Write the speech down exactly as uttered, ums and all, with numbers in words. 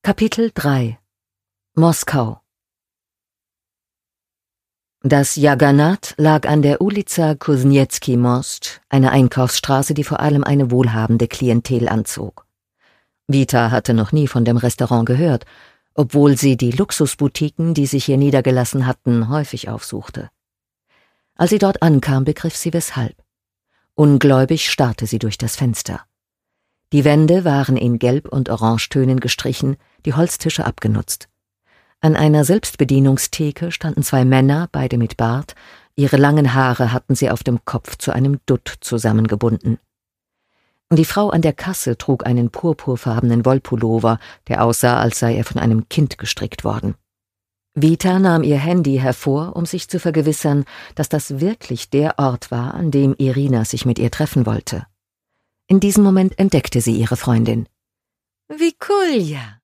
Kapitel drei Moskau. Das Jagannath lag an der Ulica Kusniewski Most, einer Einkaufsstraße, die vor allem eine wohlhabende Klientel anzog. Vita hatte noch nie von dem Restaurant gehört, obwohl sie die Luxusboutiquen, die sich hier niedergelassen hatten, häufig aufsuchte. Als sie dort ankam, begriff sie weshalb. Ungläubig starrte sie durch das Fenster. Die Wände waren in Gelb- und Orangetönen gestrichen, die Holztische abgenutzt. An einer Selbstbedienungstheke standen zwei Männer, beide mit Bart, ihre langen Haare hatten sie auf dem Kopf zu einem Dutt zusammengebunden. Die Frau an der Kasse trug einen purpurfarbenen Wollpullover, der aussah, als sei er von einem Kind gestrickt worden. Vita nahm ihr Handy hervor, um sich zu vergewissern, dass das wirklich der Ort war, an dem Irina sich mit ihr treffen wollte. In diesem Moment entdeckte sie ihre Freundin. »Wie cool, ja«,